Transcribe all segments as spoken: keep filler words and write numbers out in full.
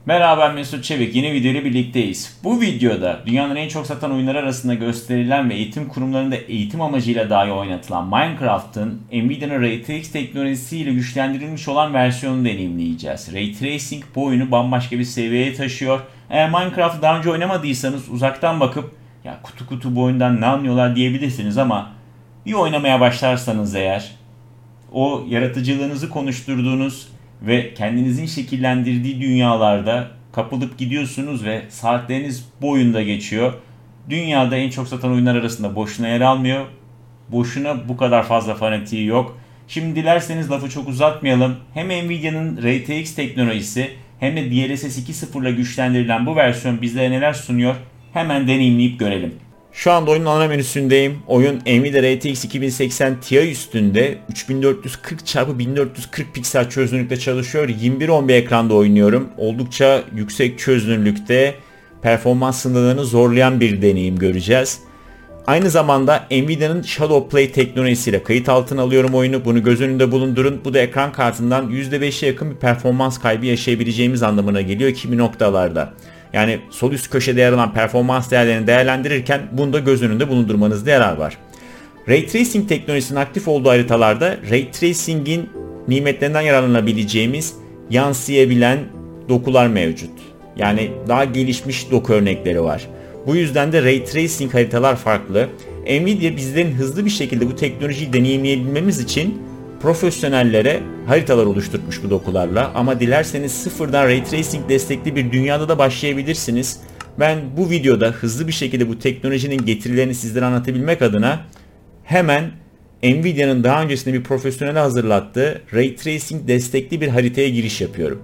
Merhaba, ben Mesut Çevik. Yeni video ile birlikteyiz. Bu videoda dünyanın en çok satan oyunları arasında gösterilen ve eğitim kurumlarında eğitim amacıyla dahi oynatılan Minecraft'ın Nvidia'nın R T X teknolojisiyle güçlendirilmiş olan versiyonunu deneyimleyeceğiz. Ray Tracing bu oyunu bambaşka bir seviyeye taşıyor. Eğer Minecraft'ı daha önce oynamadıysanız uzaktan bakıp ya kutu kutu bu oyundan ne anlıyorlar diyebilirsiniz ama bir oynamaya başlarsanız eğer o yaratıcılığınızı konuşturduğunuz ve kendinizin şekillendirdiği dünyalarda kapılıp gidiyorsunuz ve saatleriniz bu oyunda geçiyor. Dünyada en çok satan oyunlar arasında boşuna yer almıyor. Boşuna bu kadar fazla fanatiği yok. Şimdi dilerseniz lafı çok uzatmayalım. Hem Nvidia'nın R T X teknolojisi hem de D L S S iki nokta sıfır ile güçlendirilen bu versiyon bizlere neler sunuyor hemen deneyimleyip görelim. Şu anda oyunun ana menüsündeyim. Oyun Nvidia R T X iki bin seksen Ti üstünde üç bin dört yüz kırk çarpı bin dört yüz kırk piksel çözünürlükte çalışıyor. yirmi bir on bir ekranda oynuyorum. Oldukça yüksek çözünürlükte performans sınırlarını zorlayan bir deneyim göreceğiz. Aynı zamanda Nvidia'nın Shadow Play teknolojisiyle kayıt altına alıyorum oyunu. Bunu göz önünde bulundurun. Bu da ekran kartından yüzde beşe yakın bir performans kaybı yaşayabileceğimiz anlamına geliyor kimi noktalarda. Yani sol üst köşede yer alan performans değerlerini değerlendirirken bunu da göz önünde bulundurmanızda yarar var. Ray Tracing teknolojisinin aktif olduğu haritalarda Ray Tracing'in nimetlerinden yararlanabileceğimiz yansıyabilen dokular mevcut. Yani daha gelişmiş doku örnekleri var. Bu yüzden de Ray Tracing haritalar farklı. Nvidia bizlerin hızlı bir şekilde bu teknolojiyi deneyimleyebilmemiz için profesyonellere haritalar oluşturmuş bu dokularla. Ama dilerseniz sıfırdan Ray Tracing destekli bir dünyada da başlayabilirsiniz. Ben bu videoda hızlı bir şekilde bu teknolojinin getirilerini sizlere anlatabilmek adına hemen Nvidia'nın daha öncesinde bir profesyonel hazırlattığı Ray Tracing destekli bir haritaya giriş yapıyorum.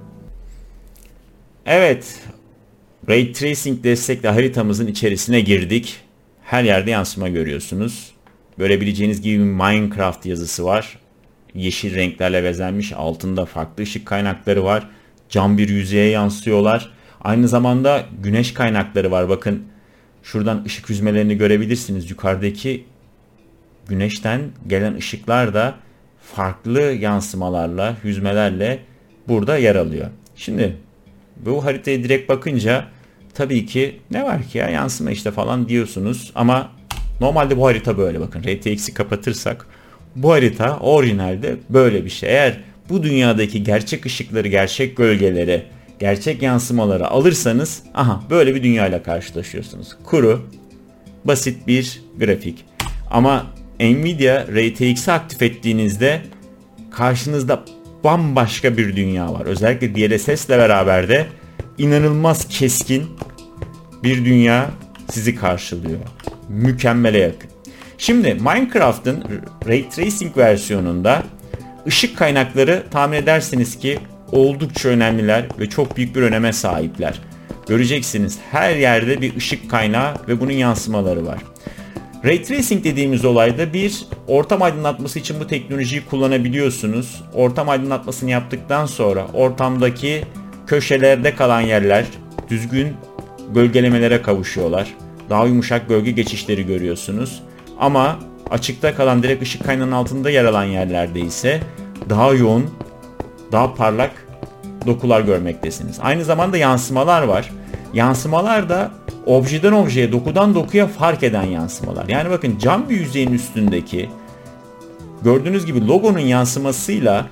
Evet, Ray Tracing destekli haritamızın içerisine girdik. Her yerde yansıma görüyorsunuz. Görebileceğiniz gibi Minecraft yazısı var. Yeşil renklerle bezenmiş, altında farklı ışık kaynakları var. Cam bir yüzeye yansıyorlar. Aynı zamanda güneş kaynakları var. Bakın şuradan ışık hüzmelerini görebilirsiniz. Yukarıdaki güneşten gelen ışıklar da farklı yansımalarla, hüzmelerle burada yer alıyor. Şimdi bu haritaya direkt bakınca tabii ki ne var ki ya yansıma işte falan diyorsunuz ama normalde bu harita böyle. Bakın R T X'i kapatırsak bu harita orijinalde böyle bir şey. Eğer bu dünyadaki gerçek ışıkları, gerçek gölgeleri, gerçek yansımaları alırsanız aha böyle bir dünyayla karşılaşıyorsunuz. Kuru, basit bir grafik. Ama Nvidia R T X'i aktif ettiğinizde karşınızda bambaşka bir dünya var. Özellikle D L S S ile beraber de inanılmaz keskin bir dünya sizi karşılıyor. Mükemmele yakın. Şimdi Minecraft'ın Ray Tracing versiyonunda ışık kaynakları tahmin edersiniz ki oldukça önemliler ve çok büyük bir öneme sahipler. Göreceksiniz her yerde bir ışık kaynağı ve bunun yansımaları var. Ray Tracing dediğimiz olayda bir ortam aydınlatması için bu teknolojiyi kullanabiliyorsunuz. Ortam aydınlatmasını yaptıktan sonra ortamdaki köşelerde kalan yerler düzgün gölgelemelere kavuşuyorlar. Daha yumuşak gölge geçişleri görüyorsunuz. Ama açıkta kalan direkt ışık kaynağının altında yer alan yerlerde ise daha yoğun, daha parlak dokular görmektesiniz. Aynı zamanda yansımalar var. Yansımalar da objeden objeye, dokudan dokuya fark eden yansımalar. Yani bakın cam bir yüzeyin üstündeki gördüğünüz gibi logonun yansımasıyla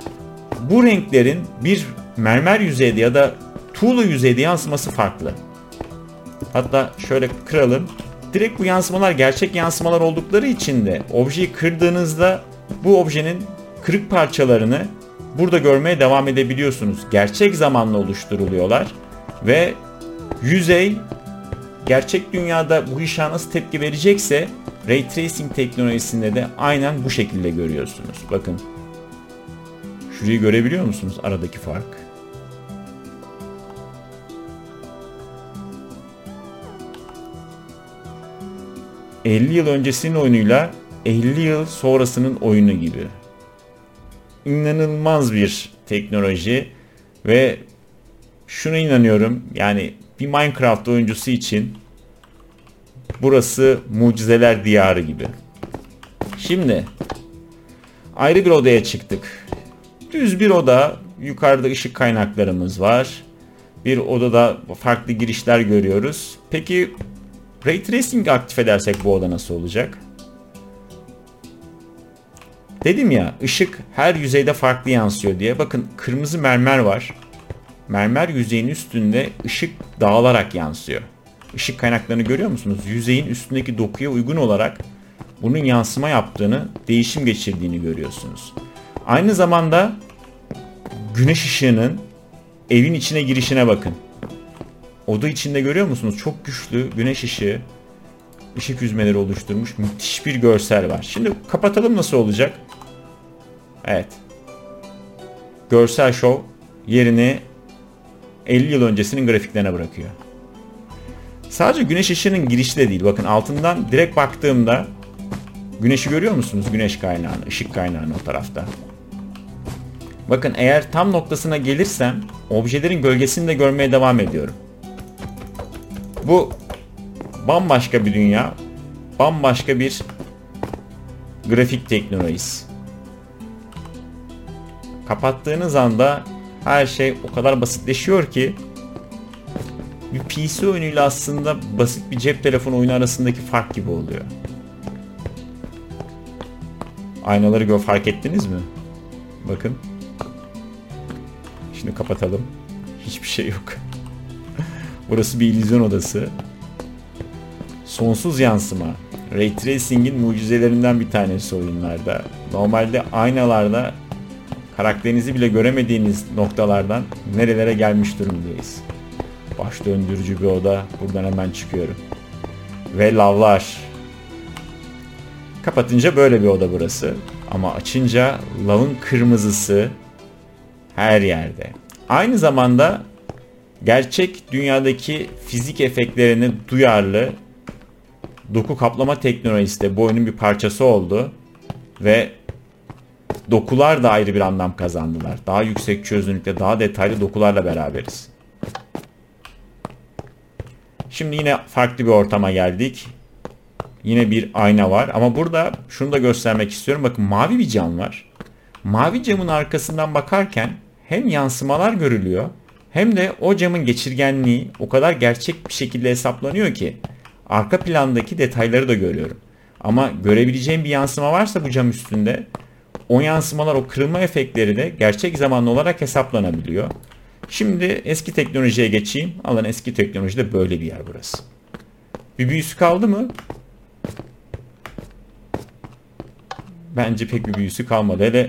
bu renklerin bir mermer yüzeyde ya da tuğla yüzeyde yansıması farklı. Hatta şöyle kıralım. Direkt bu yansımalar gerçek yansımalar oldukları için de objeyi kırdığınızda bu objenin kırık parçalarını burada görmeye devam edebiliyorsunuz. Gerçek zamanla oluşturuluyorlar ve yüzey gerçek dünyada bu işe nasıl tepki verecekse Ray Tracing teknolojisinde de aynen bu şekilde görüyorsunuz. Bakın şurayı görebiliyor musunuz aradaki fark? elli yıl öncesinin oyunuyla elli yıl sonrasının oyunu gibi. İnanılmaz bir teknoloji ve şuna inanıyorum yani bir Minecraft oyuncusu için burası mucizeler diyarı gibi. Şimdi ayrı bir odaya çıktık. Düz bir oda, yukarıda ışık kaynaklarımız var. Bir odada farklı girişler görüyoruz. Peki Ray Tracing'i aktif edersek bu oda nasıl olacak? Dedim ya, ışık her yüzeyde farklı yansıyor diye. Bakın, kırmızı mermer var. Mermer yüzeyin üstünde ışık dağılarak yansıyor. Işık kaynaklarını görüyor musunuz? Yüzeyin üstündeki dokuya uygun olarak bunun yansıma yaptığını, değişim geçirdiğini görüyorsunuz. Aynı zamanda güneş ışığının evin içine girişine bakın. Oda içinde görüyor musunuz? Çok güçlü güneş ışığı, ışık hüzmeleri oluşturmuş müthiş bir görsel var. Şimdi kapatalım, nasıl olacak? Evet. Görsel şov yerini elli yıl öncesinin grafiklerine bırakıyor. Sadece güneş ışığının girişi de değil. Bakın, altından direkt baktığımda güneşi görüyor musunuz? Güneş kaynağını, ışık kaynağını o tarafta. Bakın, eğer tam noktasına gelirsem objelerin gölgesini de görmeye devam ediyorum. Bu bambaşka bir dünya, bambaşka bir grafik teknolojisi. Kapattığınız anda her şey o kadar basitleşiyor ki bir P C oyunuyla aslında basit bir cep telefonu oyunu arasındaki fark gibi oluyor. Aynaları gö fark ettiniz mi? Bakın. Şimdi kapatalım. Hiçbir şey yok. Burası bir illüzyon odası. Sonsuz yansıma. Ray Tracing'in mucizelerinden bir tanesi oyunlarda. Normalde aynalarda karakterinizi bile göremediğiniz noktalardan nerelere gelmiş durumdayız. Baş döndürücü bir oda. Buradan hemen çıkıyorum. Ve lavlar. Kapatınca böyle bir oda burası. Ama açınca lavın kırmızısı her yerde. Aynı zamanda gerçek dünyadaki fizik efektlerine duyarlı doku kaplama teknolojisi de bu oyunun bir parçası oldu. Ve dokular da ayrı bir anlam kazandılar. Daha yüksek çözünürlükte, daha detaylı dokularla beraberiz. Şimdi yine farklı bir ortama geldik. Yine bir ayna var ama burada şunu da göstermek istiyorum. Bakın, mavi bir cam var. Mavi camın arkasından bakarken hem yansımalar görülüyor hem de o camın geçirgenliği o kadar gerçek bir şekilde hesaplanıyor ki arka plandaki detayları da görüyorum. Ama görebileceğim bir yansıma varsa bu cam üstünde, o yansımalar, o kırılma efektleri de gerçek zamanlı olarak hesaplanabiliyor. Şimdi eski teknolojiye geçeyim. Alın, eski teknolojide böyle bir yer burası. Bir büyüsü kaldı mı? Bence pek bir büyüsü kalmadı. Hele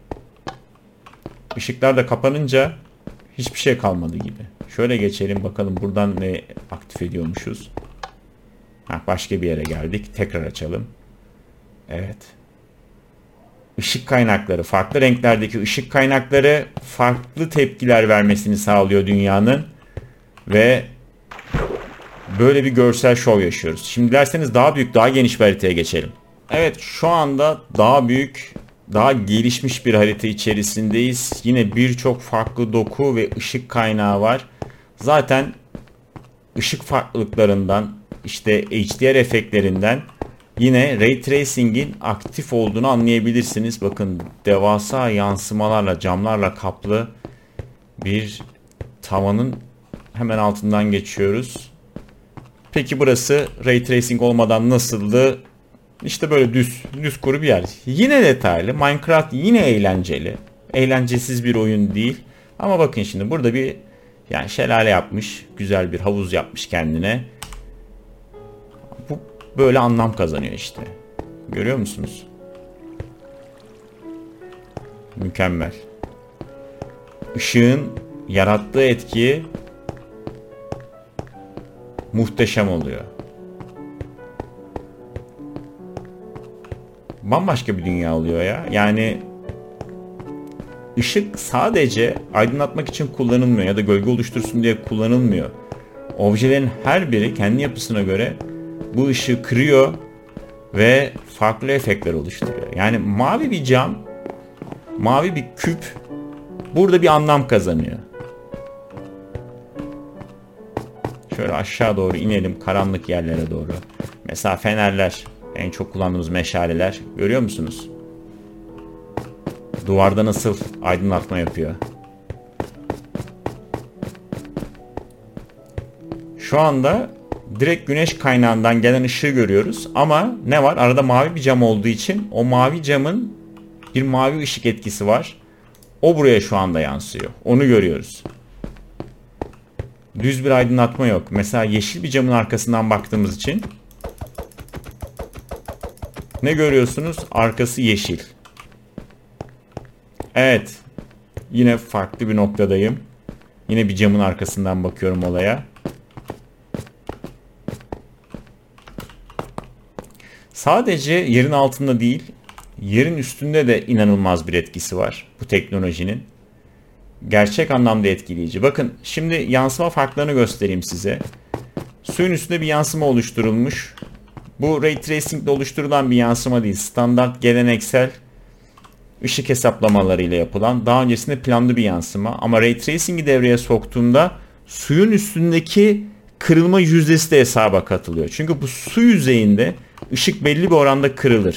ışıklar da kapanınca hiçbir şey kalmadı gibi. Şöyle geçelim bakalım buradan ne aktif ediyormuşuz. Ha, başka bir yere geldik. Tekrar açalım. Evet. Işık kaynakları, farklı renklerdeki ışık kaynakları farklı tepkiler vermesini sağlıyor dünyanın. Ve böyle bir görsel şov yaşıyoruz. Şimdi derseniz daha büyük, daha geniş bir haritaya geçelim. Evet, şu anda daha büyük, daha gelişmiş bir harita içerisindeyiz. Yine birçok farklı doku ve ışık kaynağı var. Zaten ışık farklılıklarından, işte H D R efektlerinden yine Ray Tracing'in aktif olduğunu anlayabilirsiniz. Bakın, devasa yansımalarla, camlarla kaplı bir tavanın hemen altından geçiyoruz. Peki burası Ray Tracing olmadan nasıldı? İşte böyle düz, düz kuru bir yer. Yine detaylı. Minecraft yine eğlenceli. Eğlencesiz bir oyun değil. Ama bakın şimdi burada bir yani şelale yapmış. Güzel bir havuz yapmış kendine. Bu böyle anlam kazanıyor işte. Görüyor musunuz? Mükemmel. Işığın yarattığı etki muhteşem oluyor. Bambaşka bir dünya oluyor ya. Yani ışık sadece aydınlatmak için kullanılmıyor ya da gölge oluştursun diye kullanılmıyor. Objelerin her biri kendi yapısına göre bu ışığı kırıyor ve farklı efektler oluşturuyor. Yani mavi bir cam, mavi bir küp burada bir anlam kazanıyor. Şöyle aşağı doğru inelim, karanlık yerlere doğru. Mesela fenerler, en çok kullandığımız meşaleler, görüyor musunuz? Duvarda nasıl aydınlatma yapıyor? Şu anda direkt güneş kaynağından gelen ışığı görüyoruz ama ne var? Arada mavi bir cam olduğu için o mavi camın bir mavi ışık etkisi var. O buraya şu anda yansıyor. Onu görüyoruz. Düz bir aydınlatma yok. Mesela yeşil bir camın arkasından baktığımız için ne görüyorsunuz? Arkası yeşil. Evet. Yine farklı bir noktadayım. Yine bir camın arkasından bakıyorum olaya. Sadece yerin altında değil, yerin üstünde de inanılmaz bir etkisi var bu teknolojinin. Gerçek anlamda etkileyici. Bakın şimdi yansıma farklarını göstereyim size. Suyun üstünde bir yansıma oluşturulmuş. Bu Ray Tracing ile oluşturulan bir yansıma değil. Standart geleneksel ışık hesaplamalarıyla yapılan, daha öncesinde planlı bir yansıma. Ama Ray Tracing'i devreye soktuğumda suyun üstündeki kırılma yüzdesi de hesaba katılıyor. Çünkü bu su yüzeyinde ışık belli bir oranda kırılır.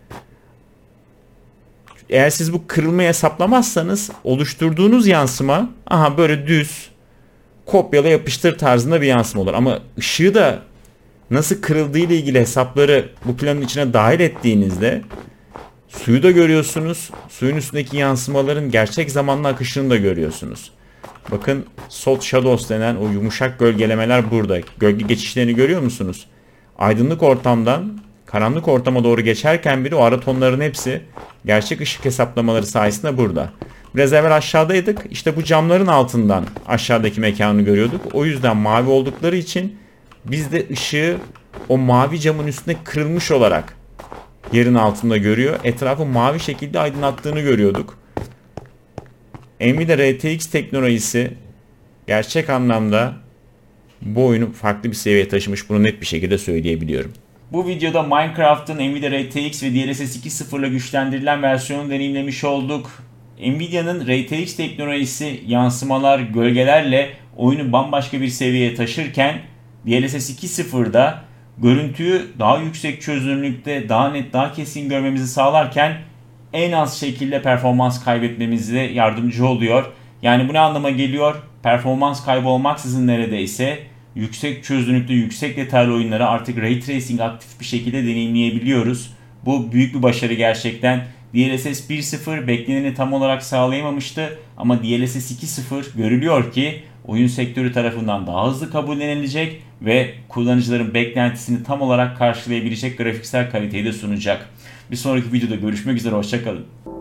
Eğer siz bu kırılmayı hesaplamazsanız oluşturduğunuz yansıma aha böyle düz kopyala yapıştır tarzında bir yansıma olur. Ama ışığı da nasıl kırıldığı ile ilgili hesapları bu planın içine dahil ettiğinizde suyu da görüyorsunuz. Suyun üstündeki yansımaların gerçek zamanlı akışını da görüyorsunuz. Bakın soft shadows denen o yumuşak gölgelemeler burada. Gölge geçişlerini görüyor musunuz? Aydınlık ortamdan karanlık ortama doğru geçerken bile o ara tonların hepsi gerçek ışık hesaplamaları sayesinde burada. Biraz evvel aşağıdaydık. İşte bu camların altından aşağıdaki mekanı görüyorduk. O yüzden mavi oldukları için biz de ışığı o mavi camın üstüne kırılmış olarak yerin altında görüyor. Etrafı mavi şekilde aydınlattığını görüyorduk. Nvidia R T X teknolojisi gerçek anlamda bu oyunu farklı bir seviyeye taşımış. Bunu net bir şekilde söyleyebiliyorum. Bu videoda Minecraft'ın Nvidia R T X ve D L S S iki nokta sıfır ile güçlendirilen versiyonunu deneyimlemiş olduk. Nvidia'nın R T X teknolojisi yansımalar, gölgelerle oyunu bambaşka bir seviyeye taşırken D L S S iki nokta sıfırda görüntüyü daha yüksek çözünürlükte, daha net, daha kesin görmemizi sağlarken en az şekilde performans kaybetmemize yardımcı oluyor. Yani bu ne anlama geliyor? Performans kaybı olmaksızın neredeyse yüksek çözünürlüklü, yüksek detaylı oyunları artık Ray Tracing aktif bir şekilde deneyimleyebiliyoruz. Bu büyük bir başarı gerçekten. D L S S bir nokta sıfır bekleneni tam olarak sağlayamamıştı ama D L S S iki nokta sıfır görülüyor ki oyun sektörü tarafından daha hızlı kabullenilecek ve kullanıcıların beklentisini tam olarak karşılayabilecek grafiksel kaliteyi de sunacak. Bir sonraki videoda görüşmek üzere, hoşça kalın.